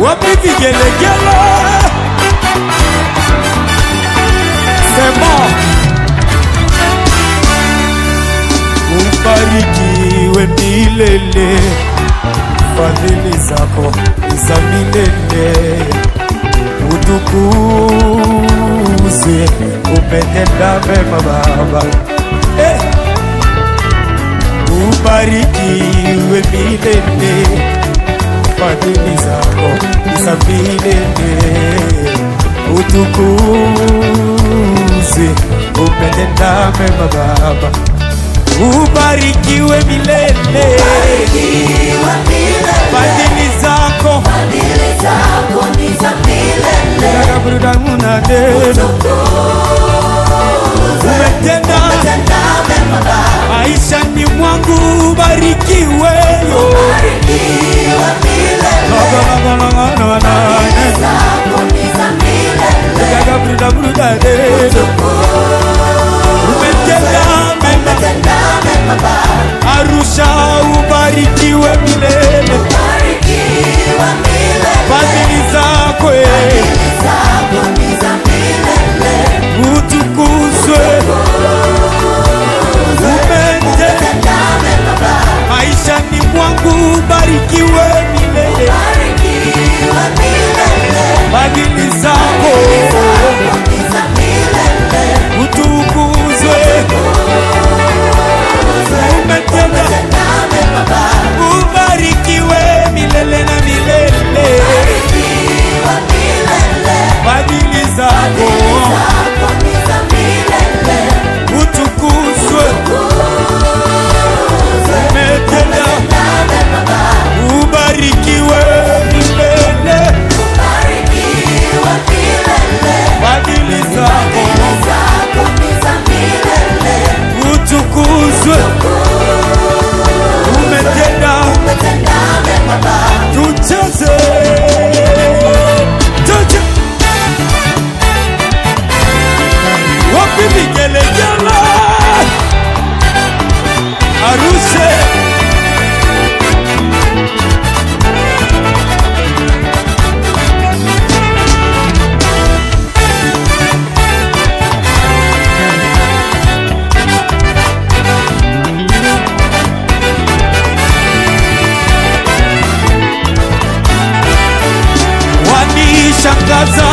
Wapi vigelegele? Sema ubarikiwe milele, fadhili zako za milele. Utukuze, umetenda mema Baba. Ubarikiwe milele, fadhili zako za milele. Utukuze, umetenda mema Baba. Ubarikiwe milele, fadhili zako ni za milele. Umetenda maisha ni mwangu, ubarikiwe Arusha, ubarikiwe milele, fadhili zako ni za milele. Utukuzwe, umetenda maisha ni mwangu, ubarikiwe milele, fadhili zako ni za milele. Utukuzwe, ubarikiwe milele na milele, fadhili zako ni za milele. Utukuzwe, umetenda, ubarikiwe milele, fadhili zako ni za milele. Utukuzwe, umetenda mema. Tucheze, tucheze. Wapi vigelegele? Arusha, wanishangaza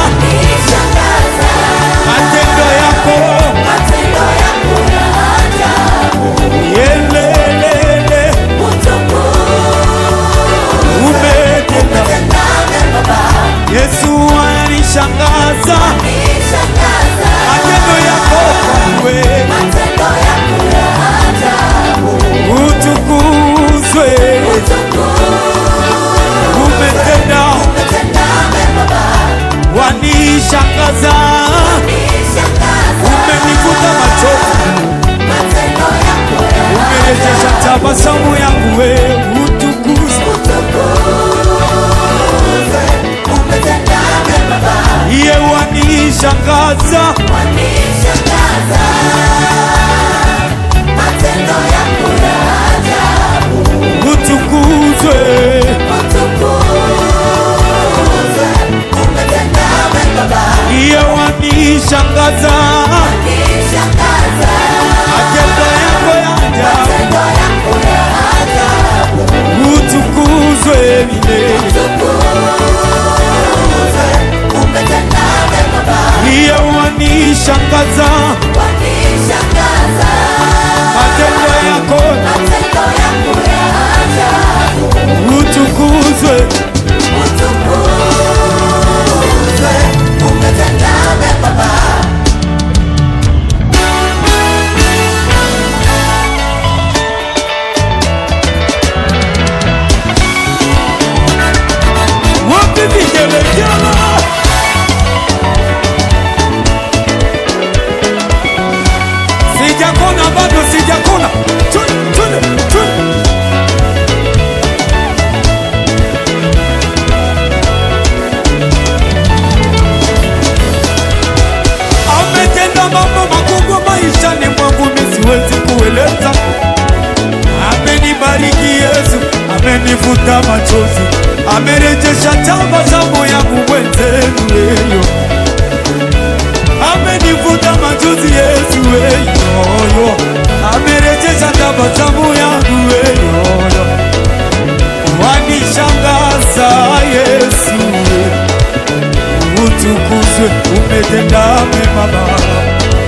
matendo yako ya ajabu. Yelelele, umetenda Yesu, wanishangaza matendo yako ya ajabu. Utukuzwe, umetenda wanishangaza, umenifuta machozi, umerejesha tabasamu yangu. Utukuzwe, iye wanishangaza utukuzwe, iye wanishangaza matendo yako ya ajabu. Utukuzwe milele, iye wanishangaza matendo yako ya ajabu. Utukuzwe, umetenda mema Baba. Wapi vigelegele? Sijakona bado, sijakona. Tune. Ametenda mambo makubwa maishani mwangu, mimi siwezi kueleza. Amenibariki Yesu, amenifuta machozi, amerejesha tabasamu yangu mwenzenu weyo, amenifuta machozi Yesu weyo, amerejesha tabasamu yangu weyo, wanishangaza Yesu, utukuzwe, umetenda mema Baba,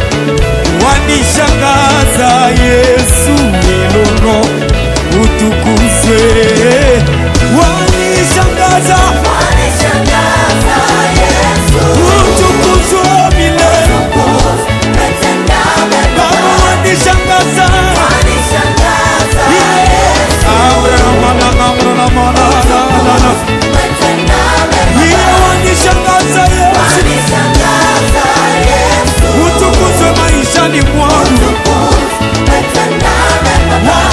wanishangaza Yesu milolo, utukuzwe, wanishangaza Yesu, utukuzwe milele, Baba wanishangaza Yesu, wanishangaza Yesu, utukuzwe maishani mwangu,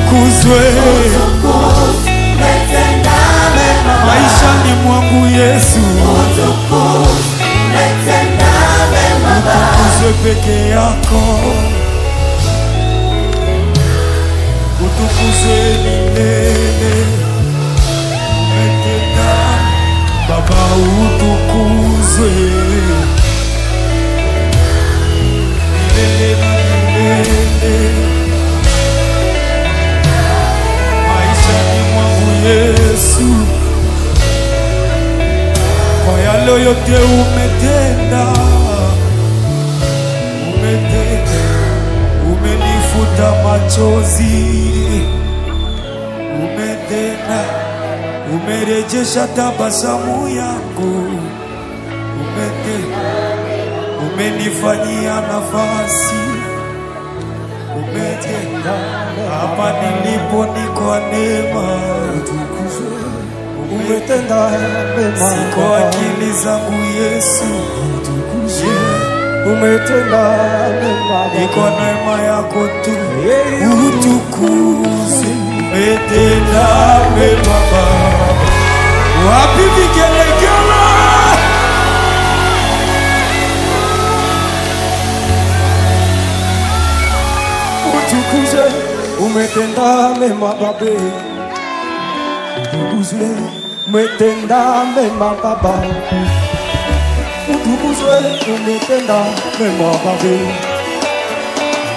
utukuzwe maishani mwangu Yesu, utukuzwe peke yako, utukuzwe milele. Umetenda Baba, utukuzwe milele na milele maishani mwangu Yesu, kwa yale yote umetenda, umenifuta machozi, umetenda, umerejesha tabasamu yangu, umetenda, umenifanyia nafasi, umetenda, hapa nilipo ni kwa neema, umetenda mema, si kwa akili zangu Yesu, umetenda mema, ni kwa neema yako tu, utukuzwe. Umetenda mema Baba, wapi vigelegele? utukuzwe, umetenda mema Baba, utukuzwe, umetenda mema Baba, utukuzwe, umetenda mema Baba,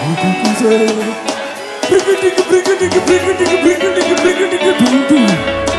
utukuzwe.